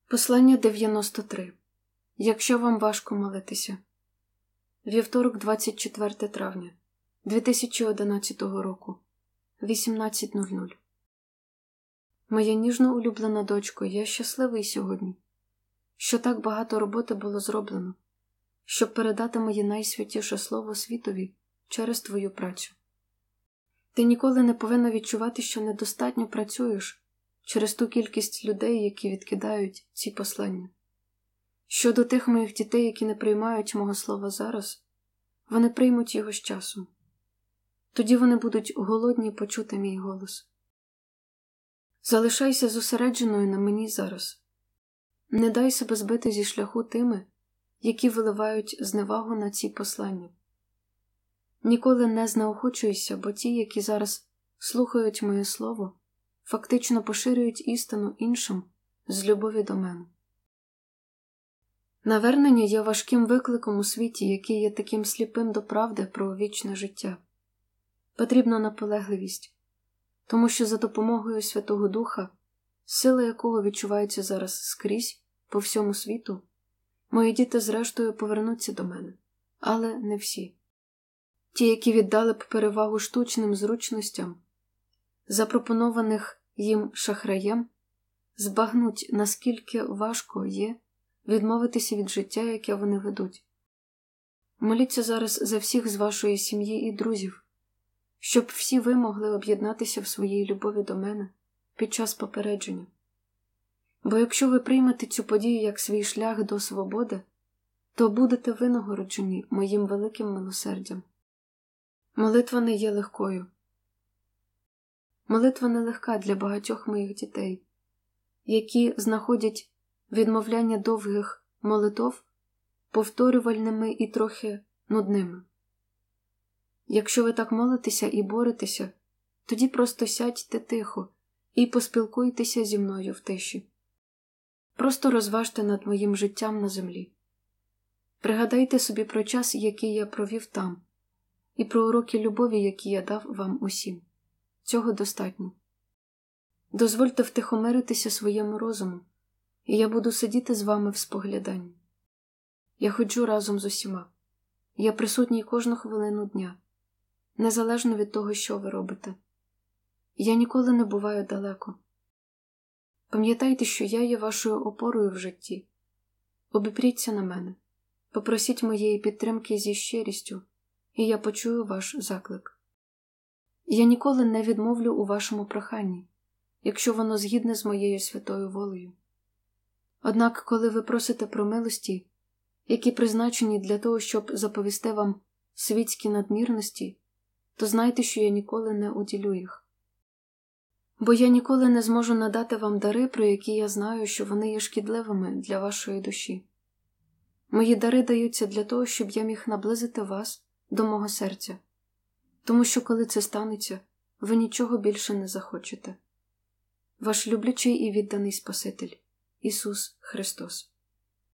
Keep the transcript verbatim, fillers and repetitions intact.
Послання дев'яносто три. Якщо вам важко молитися. Вівторок, двадцять четверте травня, дві тисячі одинадцятого року, вісімнадцять нуль нуль. Моя ніжно улюблена дочко, я щасливий сьогодні, що так багато роботи було зроблено, щоб передати моє найсвятіше слово світові через твою працю. Ти ніколи не повинна відчувати, що недостатньо працюєш через ту кількість людей, які відкидають ці послання. Щодо тих моїх дітей, які не приймають мого слова зараз, вони приймуть його з часом. Тоді вони будуть голодні почути мій голос. Залишайся зосередженою на мені зараз. Не дай себе збити зі шляху тими, які виливають зневагу на ці послання. Ніколи не знеохочуйся, бо ті, які зараз слухають моє слово, фактично поширюють істину іншим з любові до мене. Навернення є важким викликом у світі, який є таким сліпим до правди про вічне життя. Потрібна наполегливість, тому що за допомогою Святого Духа, сила якого відчувається зараз скрізь, по всьому світу, мої діти зрештою повернуться до мене, але не всі. Ті, які віддали б перевагу штучним зручностям, запропонованих їм шахраєм, збагнуть, наскільки важко є відмовитися від життя, яке вони ведуть. Моліться зараз за всіх з вашої сім'ї і друзів, щоб всі ви могли об'єднатися в своїй любові до мене під час попередження. Бо якщо ви приймете цю подію як свій шлях до свободи, то будете винагороджені моїм великим милосердям. Молитва не є легкою. Молитва нелегка для багатьох моїх дітей, які знаходять відмовляння довгих молитов повторювальними і трохи нудними. Якщо ви так молитеся і боретеся, тоді просто сядьте тихо і поспілкуйтеся зі мною в тиші. Просто розважте над моїм життям на землі. Пригадайте собі про час, який я провів там, і про уроки любові, які я дав вам усім. Цього достатньо. Дозвольте втихомиритися своєму розуму, і я буду сидіти з вами в спогляданні. Я ходжу разом з усіма. Я присутній кожну хвилину дня, незалежно від того, що ви робите. Я ніколи не буваю далеко. Пам'ятайте, що я є вашою опорою в житті. Обіпріться на мене, попросіть моєї підтримки зі щирістю, і я почую ваш заклик. Я ніколи не відмовлю у вашому проханні, якщо воно згідне з моєю святою волею. Однак, коли ви просите про милості, які призначені для того, щоб заповісти вам світські надмірності, то знайте, що я ніколи не уділю їх. Бо я ніколи не зможу надати вам дари, про які я знаю, що вони є шкідливими для вашої душі. Мої дари даються для того, щоб я міг наблизити вас до мого серця, тому що коли це станеться, ви нічого більше не захочете. Ваш люблячий і відданий Спаситель, Ісус Христос.